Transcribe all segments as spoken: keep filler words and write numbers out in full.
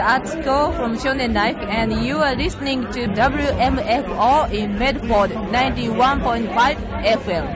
Atsuko from Shonen Life, and you are listening to W M F O in Medford, ninety-one point five F M.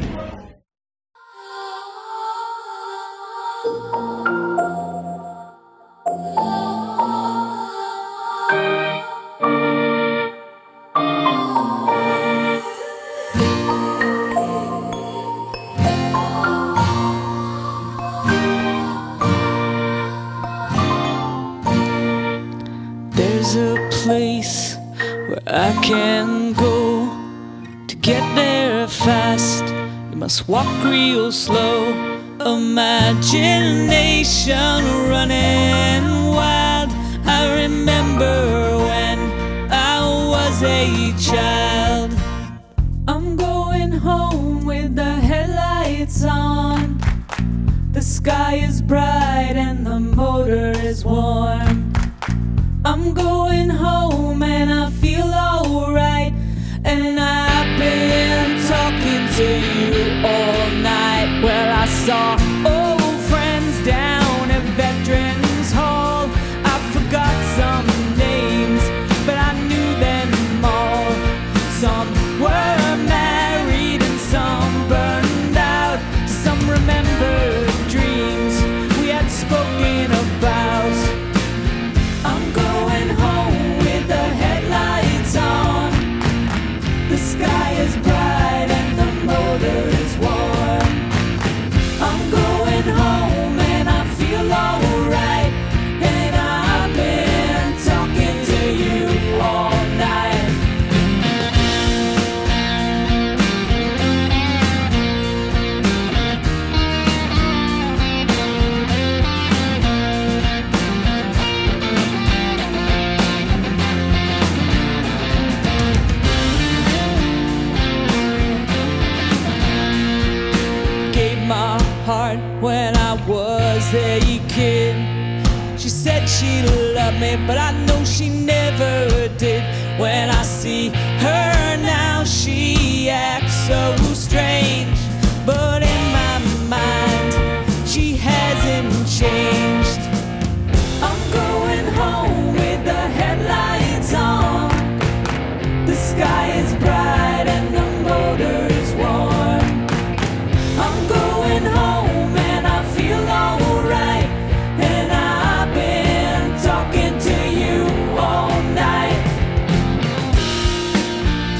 There's a place where I can go to get there fast. You must walk real slow. Imagination running wild. I remember when I was a child. I'm going home with the headlights on. The sky is bright and the motor is warm. I'm going home and I feel alright. And I've been talking to you all night. Well, I saw old friends down at Veterans Hall. I forgot some names, but I knew them all. Some were married and some burned out. Some remembered dreams we had spoken about. I'm going home with the headlights on. The sky is bright and the motor is warm. I'm going home and I feel alright. And I've been talking to you all night. My heart when I was a kid. She said she loved me, but I know she never did. When I see her now, she acts so strange. But in my mind, she hasn't changed. I'm going home with the headlights on. The sky is bright and the motor is warm. I'm going home and I feel alright. And I've been talking to you all night.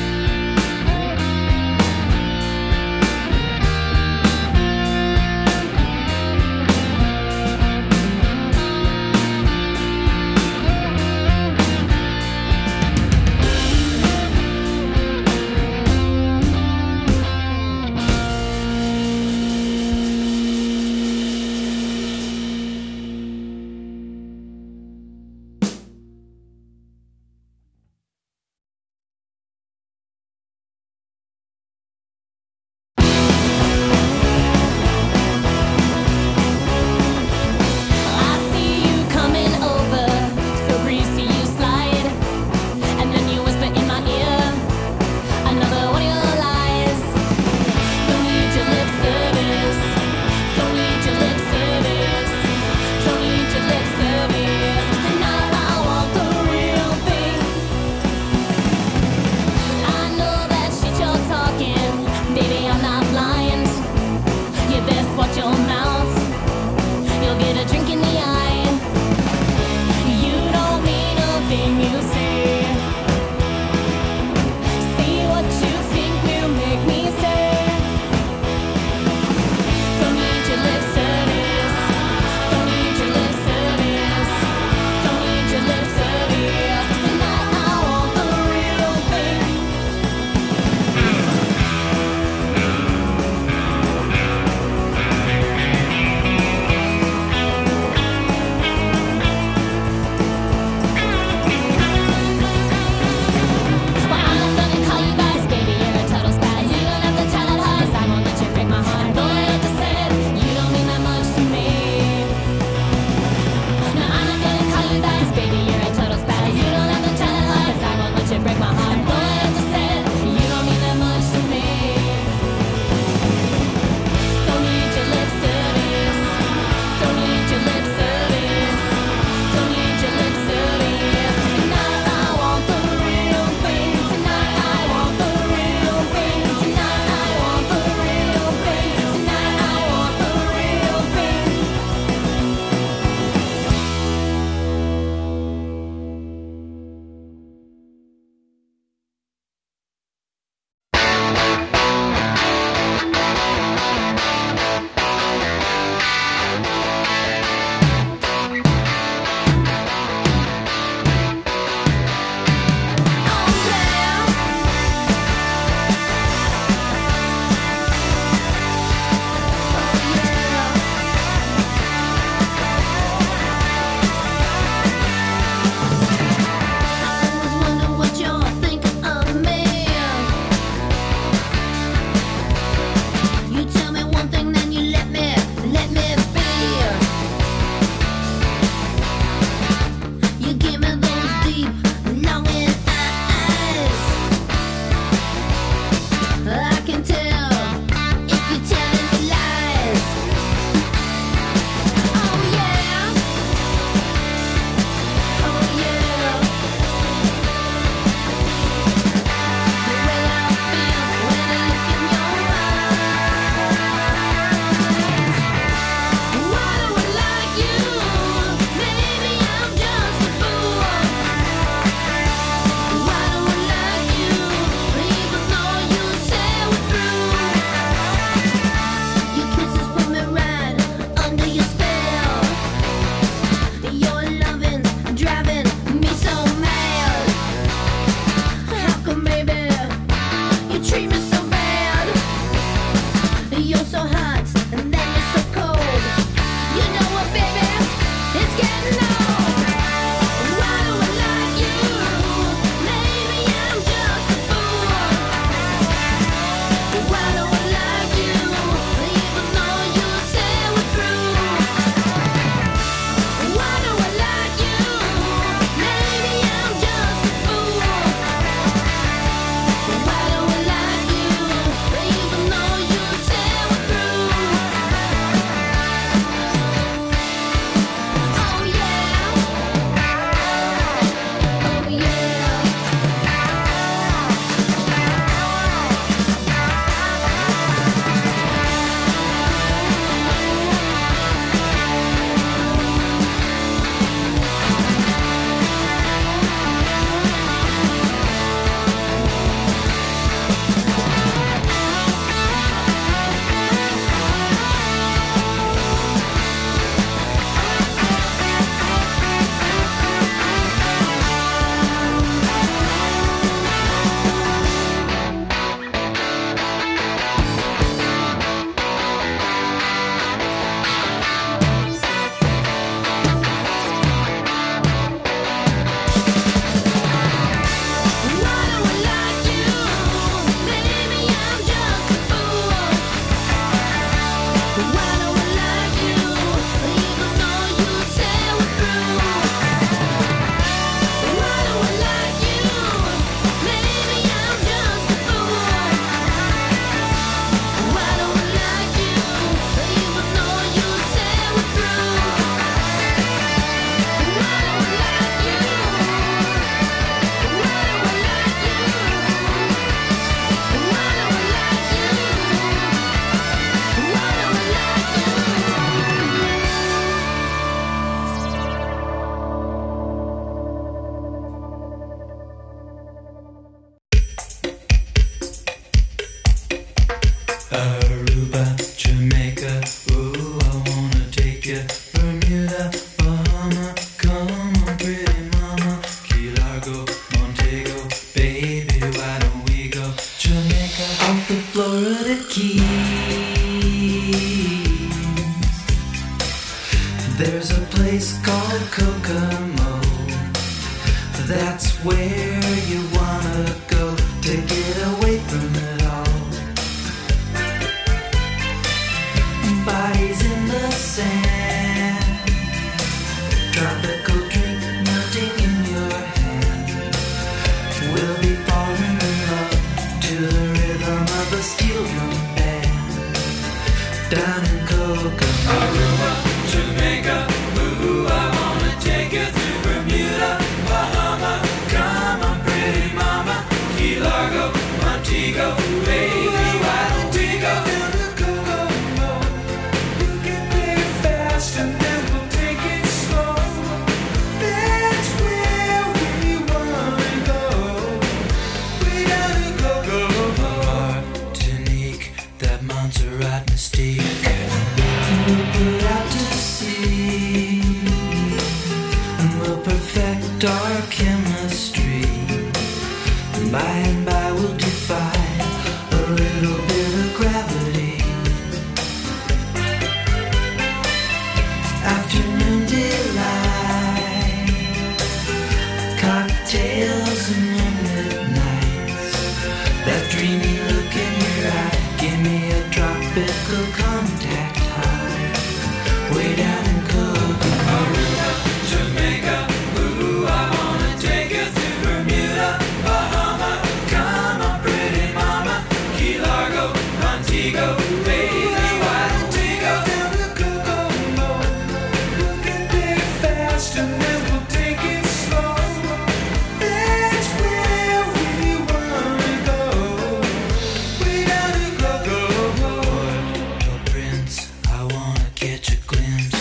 Jamaica off the Florida Keys. There's a place called Kokomo. That's where you wanna go to get away from it all. Bodies in the sand, tropical drink melting in your hand. We'll be falling in love to the rhythm of a steel drum band. Down in Kokomo, Aruba, Jamaica, ooh, I wanna take you through Bermuda, Bahama, come on pretty mama, Key Largo, Montego, baby, why don't we go down to Kokomo? We'll get there fast and then we'll take it slow. That's where we wanna go. We down to Kokomo. Martinique, that Montserrat mystique. We'll put out to sea and we'll perfect our chemistry. By and by we'll defy a little bit of gravity. Afternoon delight, cocktails and moonlit nights. That dreamy look in your eye, give me a tropical contact high. Way down in Kokomo, Aruba, Jamaica, ooh, I wanna take you through Bermuda, Bahama, come on pretty mama, Key Largo, Montego, baby, why don't we go down to Kokomo? We'll get there fast and then we'll take it slow. That's where we wanna go. We down to Kokomo. Port-au-Prince, I wanna catch a glimpse.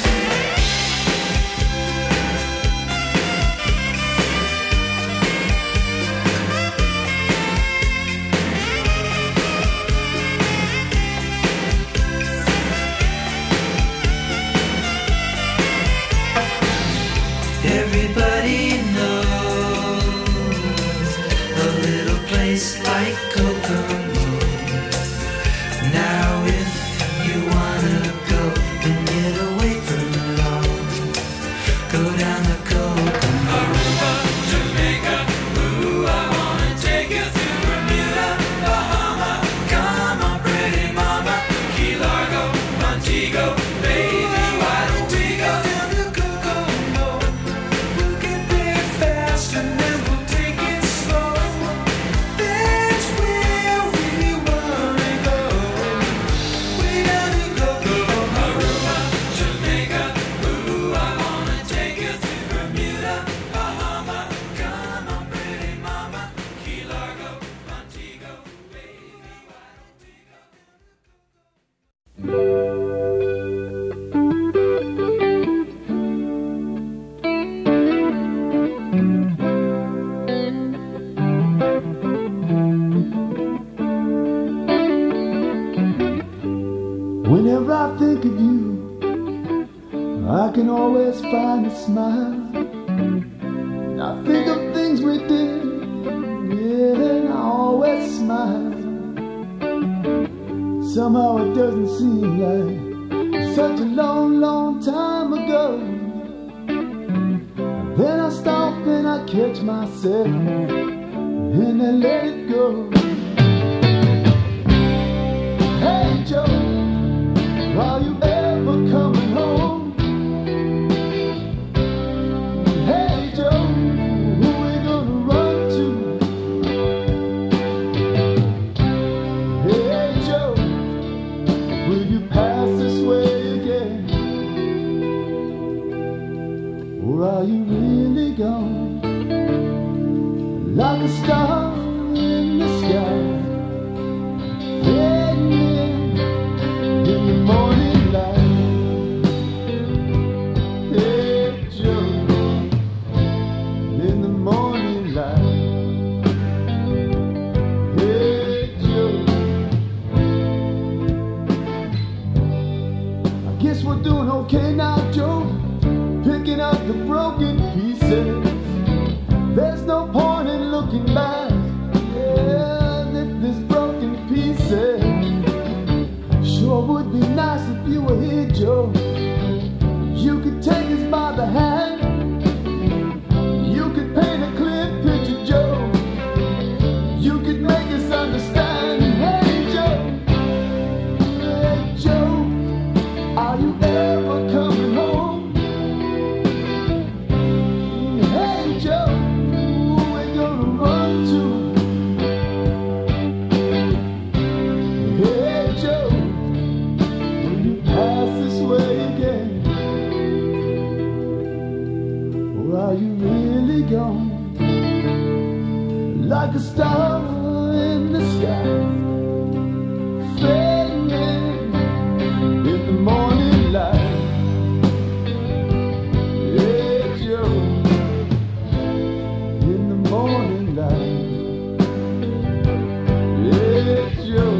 Everybody knows a little place like Kokomo. Now if you wanna go and get away from it all, go down to Kokomo, Aruba, Jamaica, ooh, I wanna take you through Bermuda, Bahama, come on pretty mama, Key Largo, Montego, baby, why don't we go down to Kokomo? We'll get there fast and then we'll take it slow. That's where we wanna go. We down to Kokomo, Aruba, Jamaica, ooh, I wanna take you through Bermuda, Bahama, come on pretty mama, Key Largo, Montego, baby, why don't we go? Whenever I think of you, I can always find a smile. And I think of things we did, yeah, and I always smile. Somehow it doesn't seem like such a long, long time ago. Then I stop and I catch myself and I let it go. Hey Joe, are you ever coming home? Hey Joe, who we gonna run to? Hey Joe, will you pass this way again? Or are you really gone? Like a star in the sky, fading in in the morning light. Hey Joe, in the morning light. Hey Joe, I guess we're doing okay now, Joe, picking up the broken pieces. There's no point in looking back. said, sure would be nice if you were here, Joe. You could take us by the hand. You could paint a clear picture, Joe. You could make us understand. Hey, Joe. Hey, Joe. Are you ever coming home? Hey, Joe. We're gonna run to. Hey, Joe. Will you pass this way again? Or are you really gone? Like a star in the sky, fading in the morning light. Yeah, Joe, in the morning light. Yeah, Joe.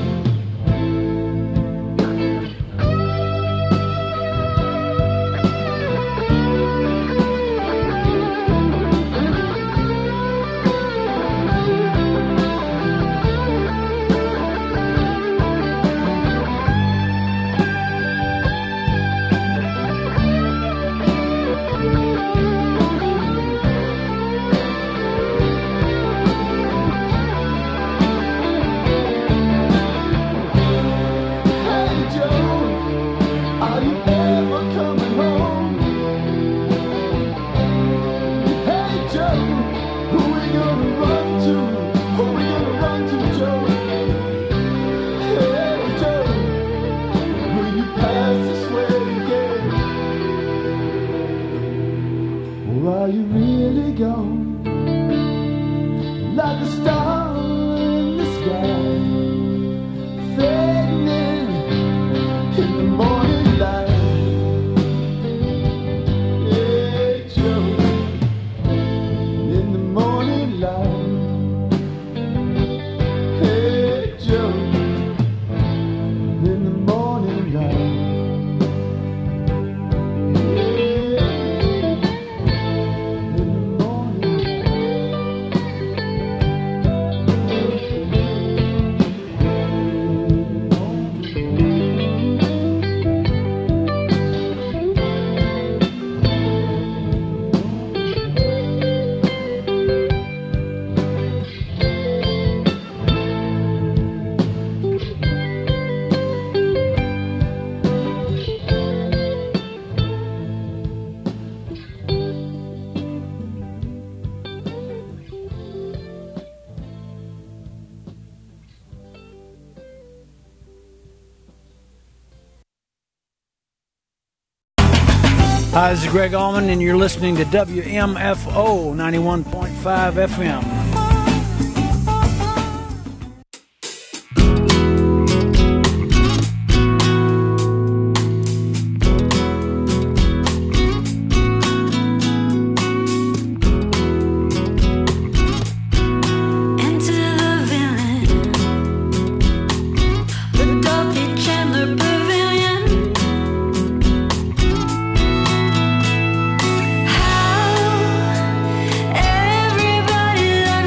Are you really gone? Like a star in the sky, fading in, in the morning light. Yeah, Joe, in the morning light. Hey, Joe, in the morning light. Hi, this is Greg Allman, and you're listening to W M F O ninety-one point five F M. Everybody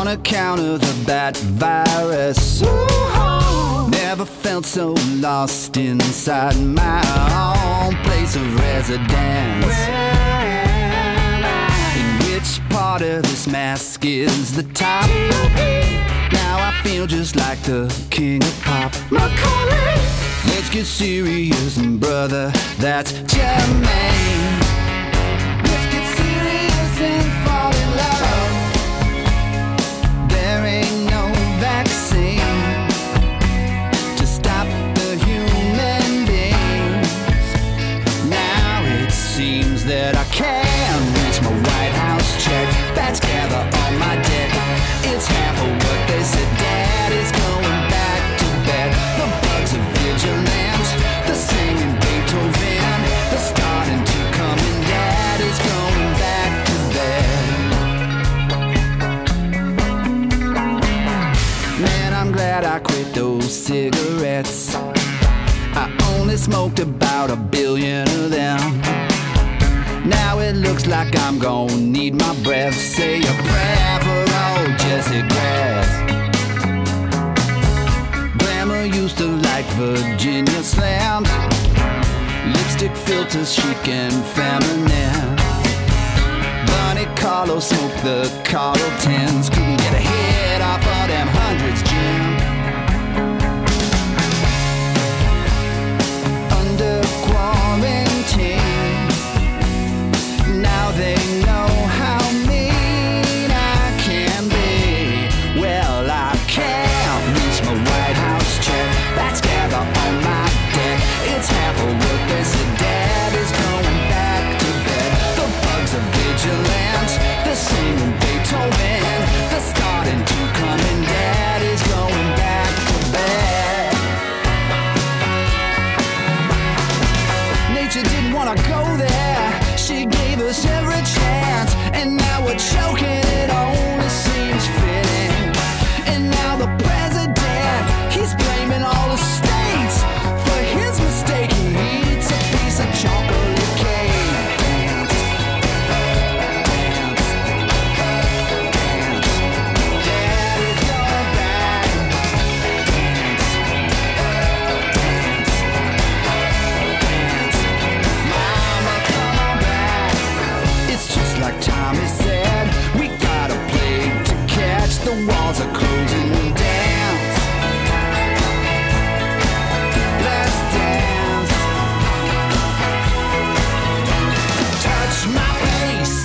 on account of the bat virus. Ooh, never felt so lost inside my own place of residence. In which part of this mask is the top? Now I feel just like the king of pop. Macaulay. Let's get serious, brother, that's Jermaine. Let's get serious and fall in love. There ain't no vaccine to stop the human beings. Now it seems that I can reach my White House check. Bats gather on my deck. It's half of what they said. Dad is going back to bed. The bugs are vigilant. The singing Beethoven. The starting to come and Dad is going back to bed. Man, I'm glad I quit those cigarettes. I only smoked about a billion of them. Now it looks like I'm gonna need my breath. Say a prayer for old Jesse Grass. Glamour used to like Virginia slams. Lipstick filters chic and feminine. Bunny Carlo smoked the Carlo tens. Couldn't get a hit off of them hundreds, Jim. Under quarantine, now they know how mean I can be. Well, I can't reach my White House check. Bats gather on my deck. It's half of what they said. Dad is going back to bed. The bugs are vigilant. They're singing Beethoven. They're starting to come and Dad is going back to bed. Nature didn't want to go there. She gave us every chance, and now we're choking. It only seems fitting. And now the president, he's blaming all the states for his mistake. He eats a piece of chocolate cake. Dance, dance, dance. Dad is going back. Dance, dance, dance. Mama, come on back. It's just like Tommy said, we got a plague to catch. The walls are closing. Dance, let's dance. Touch my face.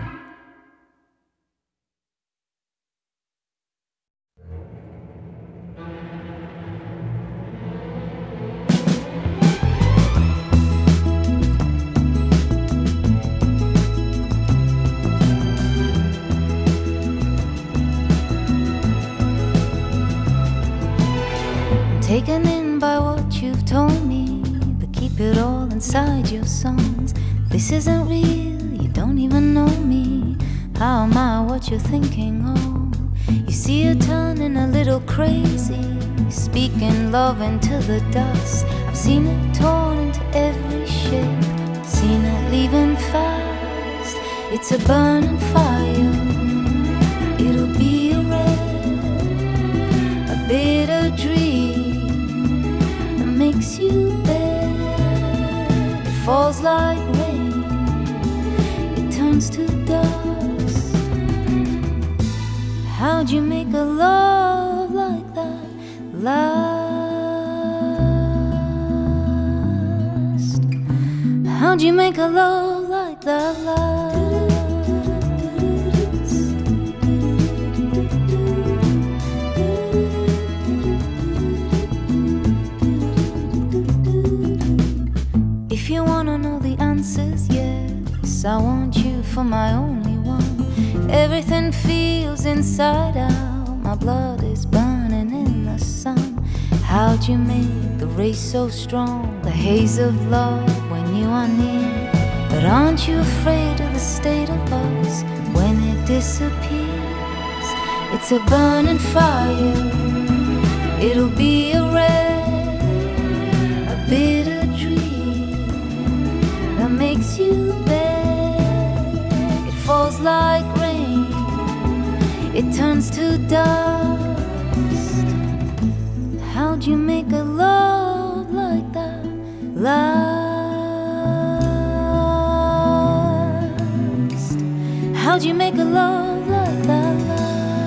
Taken in by what you've told me, but keep it all inside your songs. This isn't real, you don't even know me. How am I what you're thinking of? You see her turning a little crazy, speaking love into the dust. I've seen it torn into every shape, seen it leaving fast. It's a burning fire, it'll be a red, a bitter dream makes you bad. It falls like rain, it turns to dust. How'd you make a love like that last? How'd you make a love like that last? If you wanna know the answers, yes, I want you for my only one. Everything feels inside out, my blood is burning in the sun. How'd you make the race so strong, the haze of love when you are near? But aren't you afraid of the state of us when it disappears? It's a burning fire, it'll be a red, a bitter that makes you bad. It falls like rain, it turns to dust. How'd you make a love like that last? How'd you make a love like that last?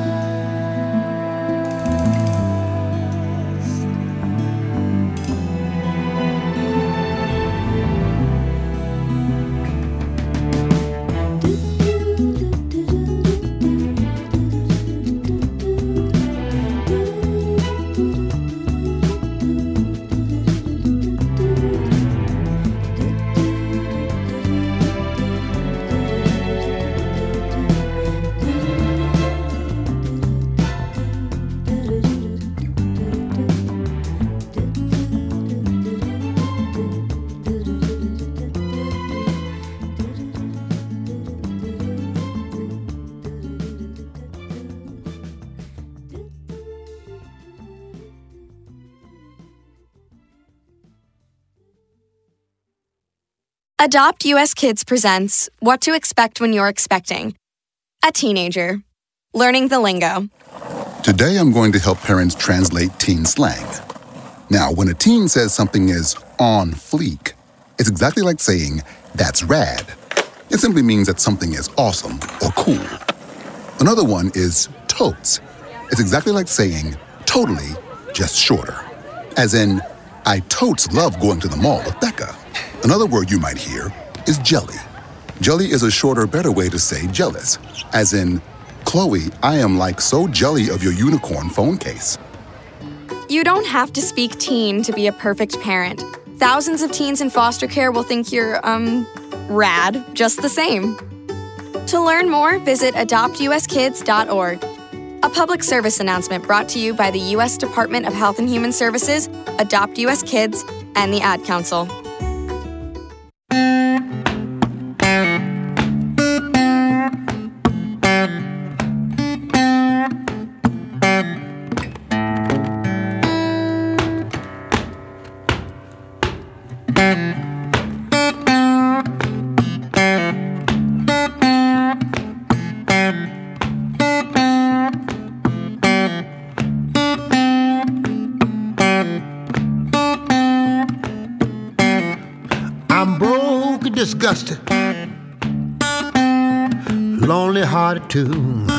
Adopt U S Kids presents What to Expect When You're Expecting. A teenager. Learning the lingo. Today I'm going to help parents translate teen slang. Now, when a teen says something is on fleek, it's exactly like saying, that's rad. It simply means that something is awesome or cool. Another one is totes. It's exactly like saying, totally, just shorter. As in, I totes love going to the mall with Becca. Another word you might hear is jelly. Jelly is a shorter, better way to say jealous. As in, Chloe, I am like so jelly of your unicorn phone case. You don't have to speak teen to be a perfect parent. Thousands of teens in foster care will think you're, um, rad just the same. To learn more, visit adopt u s kids dot org. A public service announcement brought to you by the U S Department of Health and Human Services, Adopt U S Kids, and the Ad Council. Disgusted, lonely hearted too.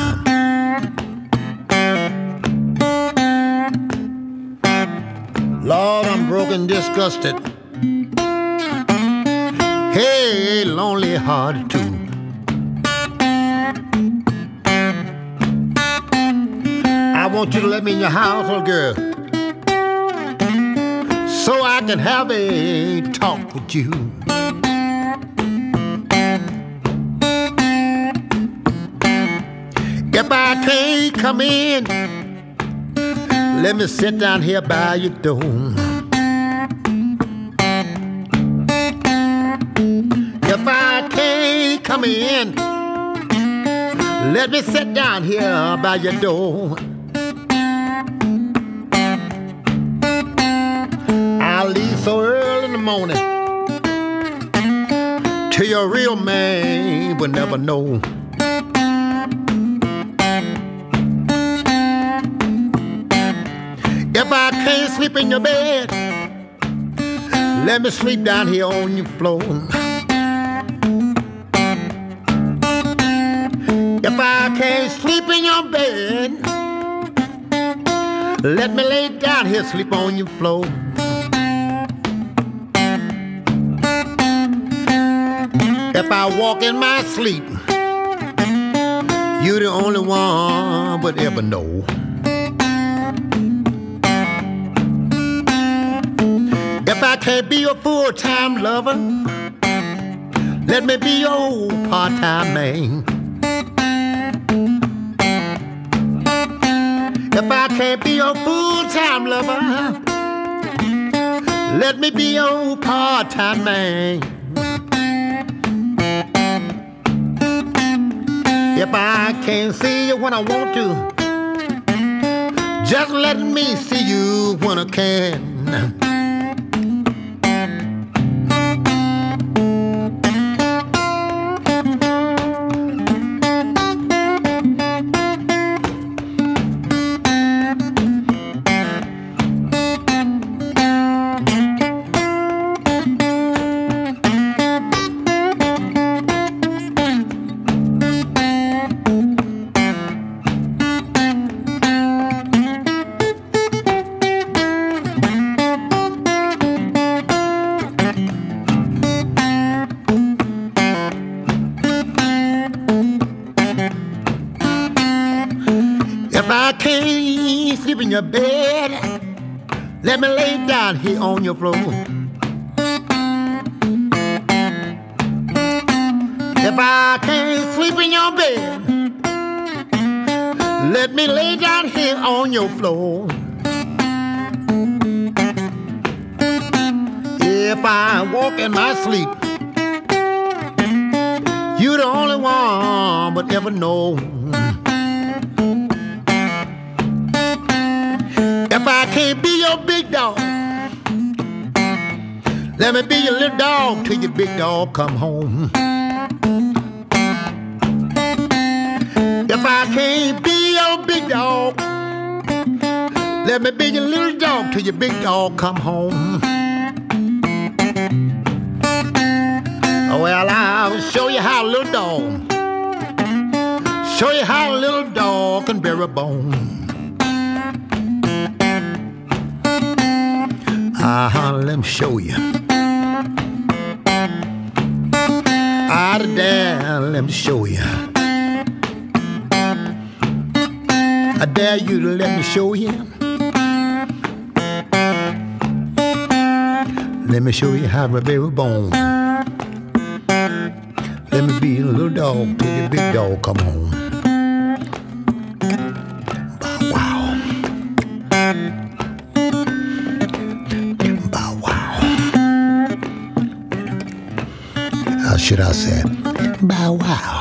Lord, I'm broken, disgusted. Hey, lonely hearted too. I want you to let me in your house, little girl, so I can have a talk with you. If I can't come in, let me sit down here by your door. If I can't come in, let me sit down here by your door. I'll leave so early in the morning till your real man will never know. If I can't sleep in your bed, let me sleep down here on your floor. If I can't sleep in your bed, let me lay down here, sleep on your floor. If I walk in my sleep, you're the only one would ever know. If I can't be your full-time lover, let me be your part-time man. If I can't be your full-time lover, let me be your part-time man. If I can't see you when I want to, just let me see you when I can. can't sleep in your bed, let me lay down here on your floor. If I can't sleep in your bed, let me lay down here on your floor. If I walk in my sleep, you the only one but ever know. If I can't be your big dog, let me be your little dog till your big dog come home. If I can't be your big dog, let me be your little dog till your big dog come home. Well, I'll show you how a little dog, show you how a little dog can bear a bone. Uh-huh, let me show you. Out of there, let me show you. I dare you to let me show you. Let me show you how to bear a bone. Let me be a little dog till your big dog come home. Bow wow. Bow wow. How should I say it? Bow wow.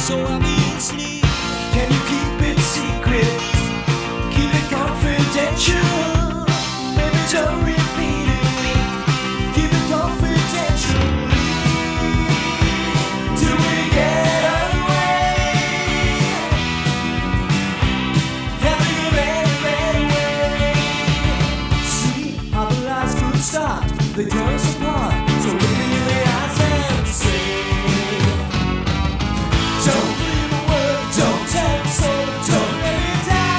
so obviously. Can you keep it secret? Keep it confidential. Baby, don't repeat it. Keep it confidential. Till we get away. Having a very, very way. See how the lies could start. They tear us apart. So look in your eyes and say, don't believe a word, don't tell me so, don't let me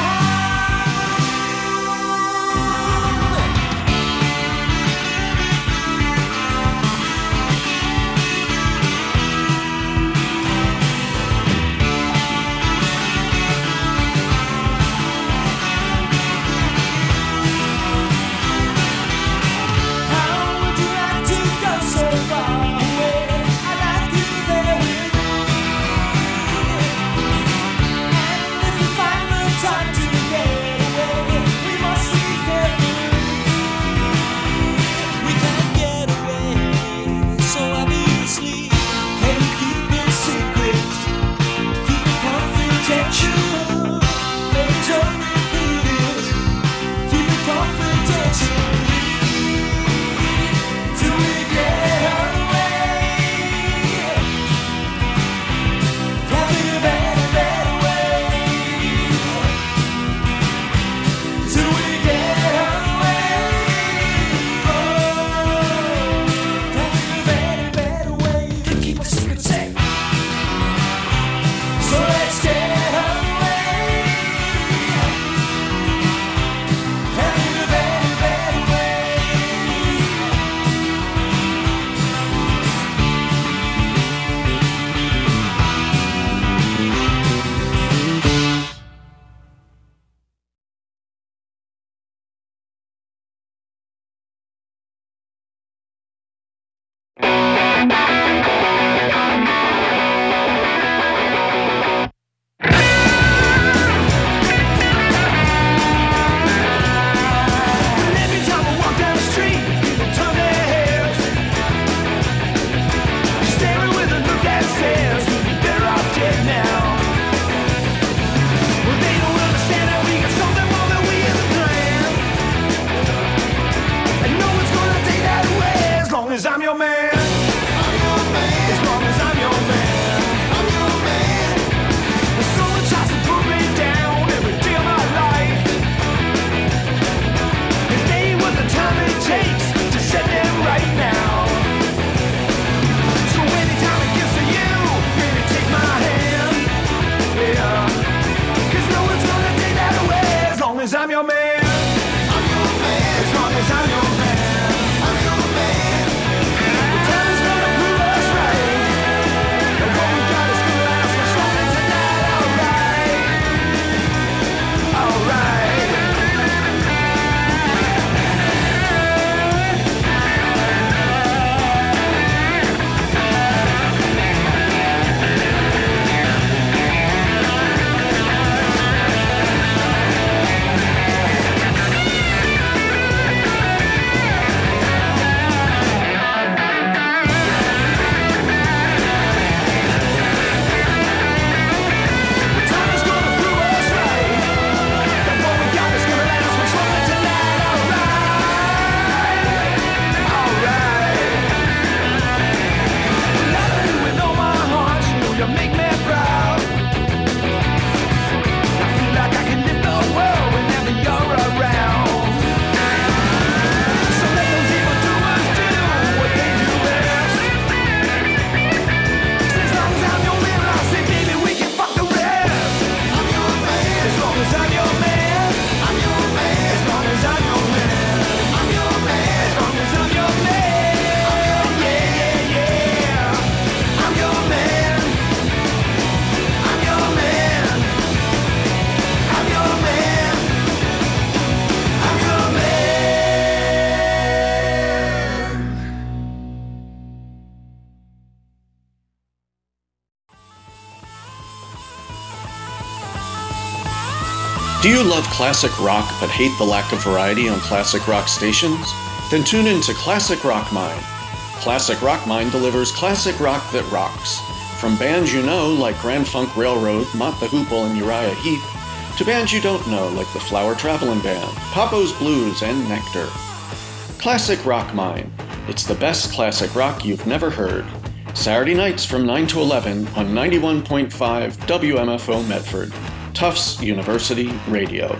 Do you love classic rock but hate the lack of variety on classic rock stations? Then tune in to Classic Rock Mind. Classic Rock Mind delivers classic rock that rocks. From bands you know, like Grand Funk Railroad, Mott the Hoople, and Uriah Heep, to bands you don't know, like the Flower Travelin' Band, Papo's Blues, and Nectar. Classic Rock Mine. It's the best classic rock you've never heard. Saturday nights from nine to eleven on ninety-one point five W M F O Medford, Tufts University Radio.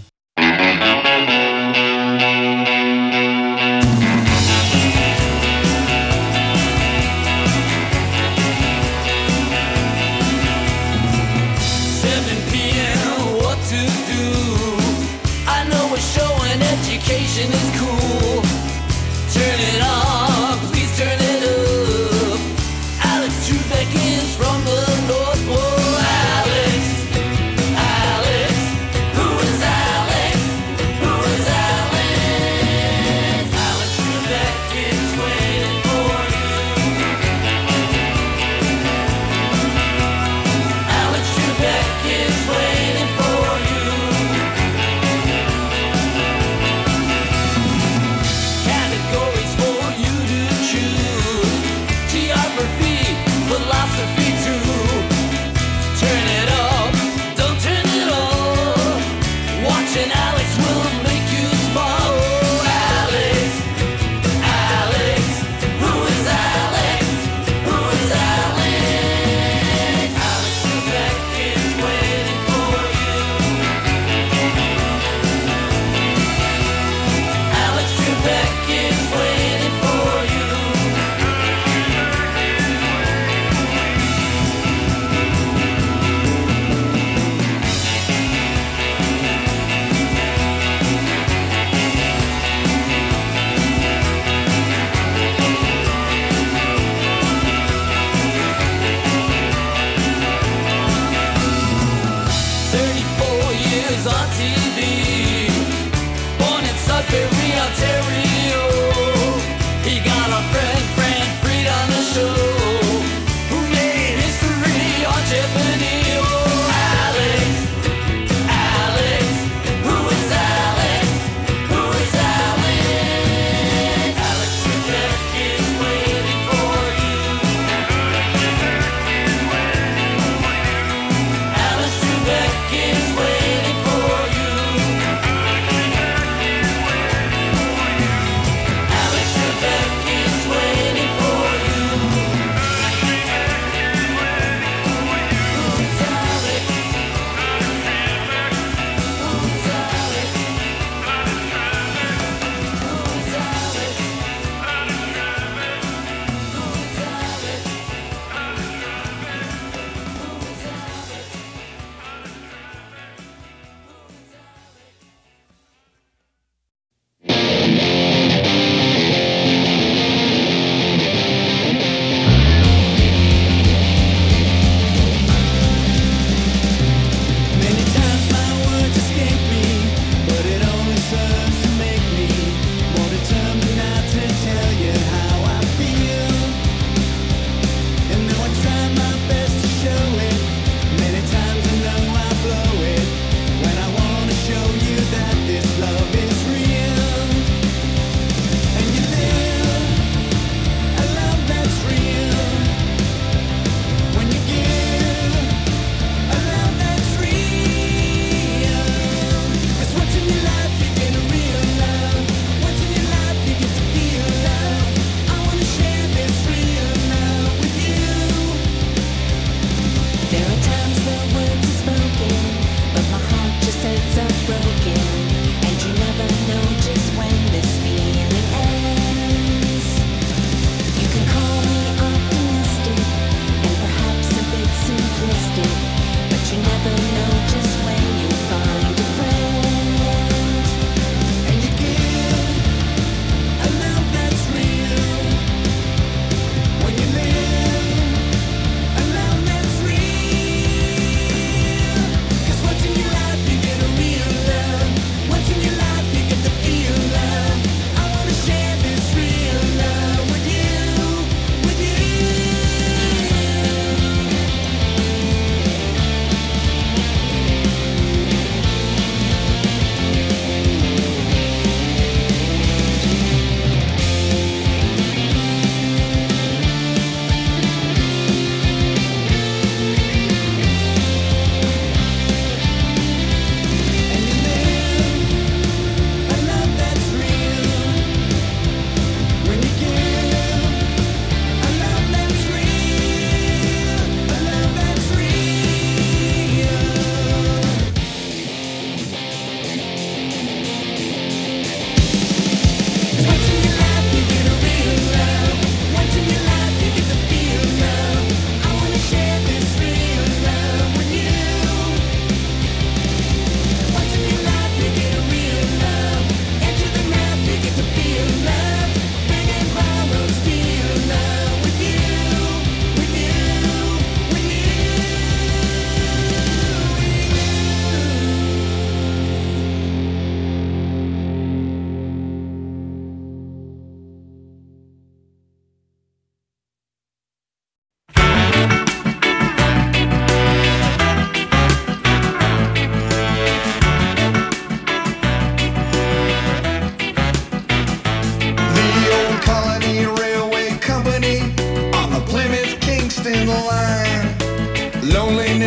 Education is cool. Turn it on, please turn it up. Alex Trebek is from the North Pole. Alex, Alex, who is Alex? Who is Alex? Alex Trebek is waiting for you. Alex Trebek is waiting for you.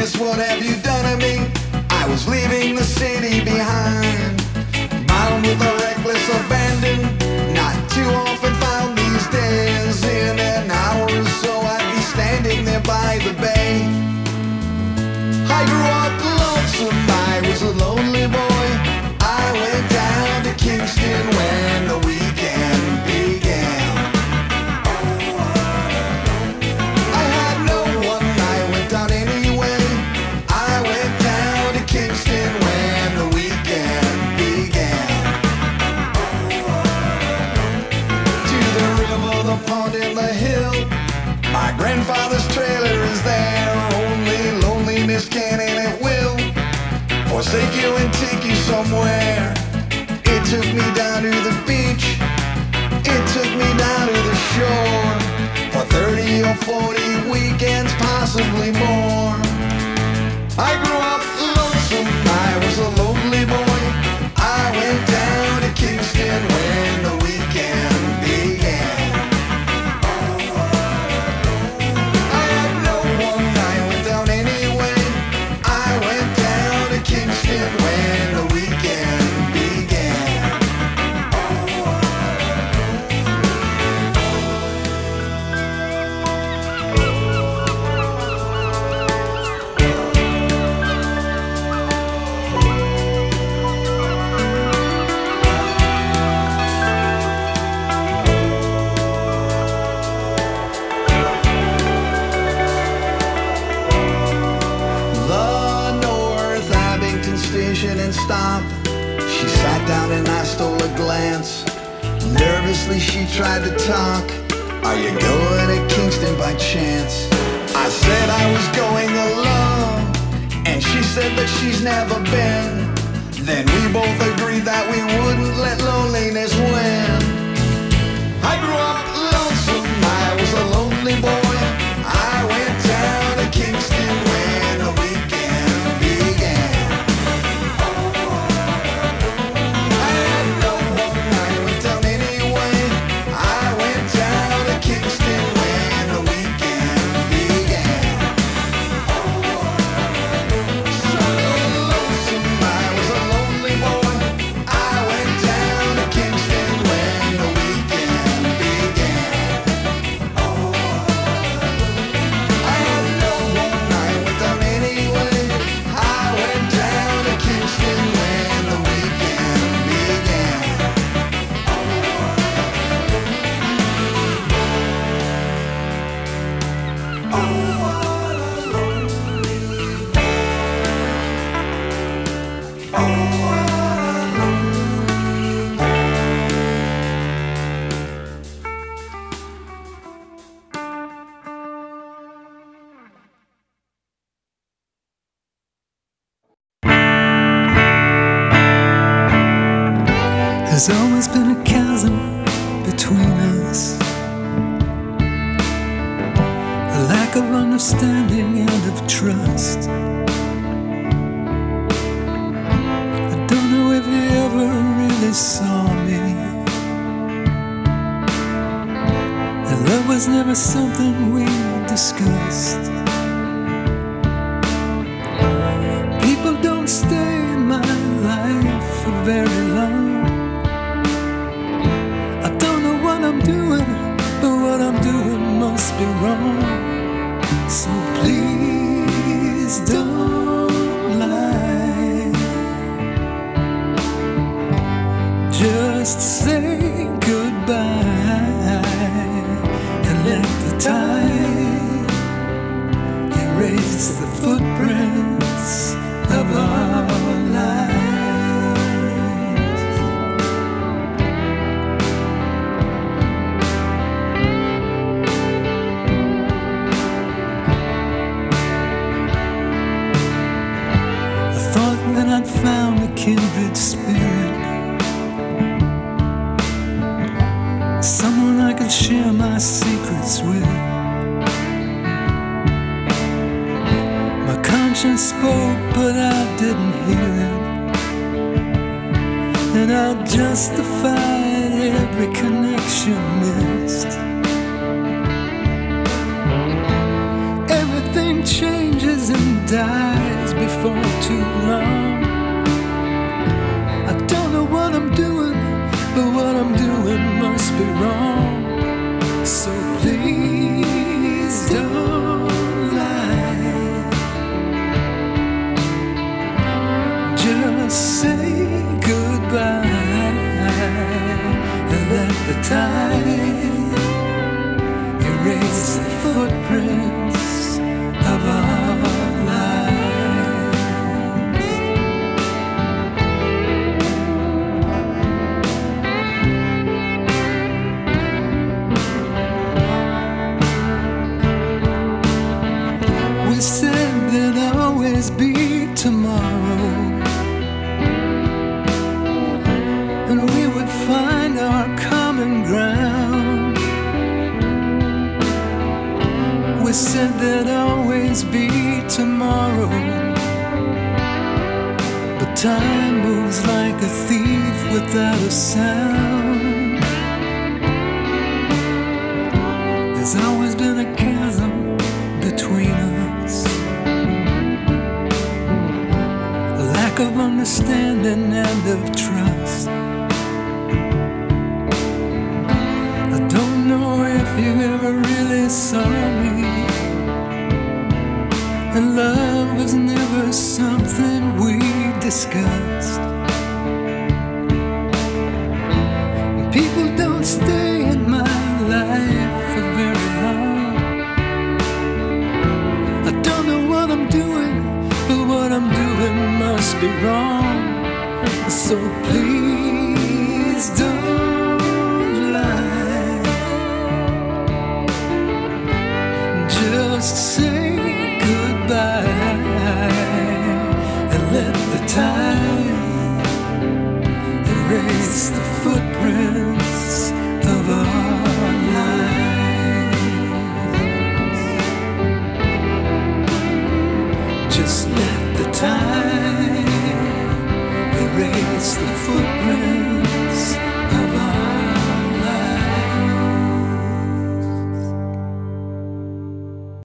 goodness, what have you done to me? I was leaving the city behind, bound with a reckless abandon. Not too often found these days. In an hour or so I'd be standing there by the bay. I grew up lonesome, I was a lonely boy. I went down to Kingston when the weekend began. I had no one, I went down anyway. I went down to Kingston when the weekend began. To the river, the pond, and the hill. My grandfather's trailer is there. Only loneliness can and it will forsake you and take you somewhere. It took me down to the beach, it took me down to the shore, for thirty or forty weekends, possibly more. I grew up lonesome, I was a lonely boy. I went down to Kingston when the weekend began. I had no one, I went down anyway. I went down to Kingston when the weekend began. The North Abington station and stop. She sat down and I stole a glance. Nervously she tried to talk. Are you going to Kingston by chance? I said I was going alone, and she said that she's never been. Then we both agreed that we wouldn't let loneliness win. I grew up lonesome, I was a lonely boy. I went down to Kingston when the weekend began. I had no one, I went down anyway. I went down to Kingston when the weekend began. So lonesome, I was a lonely boy. I went down to Kingston when the weekend began. I had no one, I went down anyway. I went down to Kingston when the weekend began. There's always been a chasm between us, a lack of understanding and of trust. I don't know if you ever really saw me, and love was never something we discussed. People don't stay in my life for very long. I don't know what I'm doing, but what I'm doing must be wrong. So please don't lie. Just say goodbye and let the tide erase the footprints of our lives. I'd found a kindred spirit, someone I could share my secrets with. My conscience spoke, but I didn't hear it, and I'll justify every connection missed. Everything changes and dies before too long. I don't know what I'm doing, but what I'm doing must be wrong. So please don't lie. Just say goodbye and let the tide erase the footprints of our lives. We said there'd always be tomorrow, and we would find our common ground. We said there'd always be tomorrow, but time moves like a thief without a sound. There's always been a chasm between us, a lack of understanding and of trust. I don't know if you ever really saw me, and love was never something we discussed. People don't stay in my life for very long. I don't know what I'm doing, but what I'm doing must be wrong. So please don't lie. Just say goodbye and let the time erase the footprints of our lives. Just let the time erase the footprints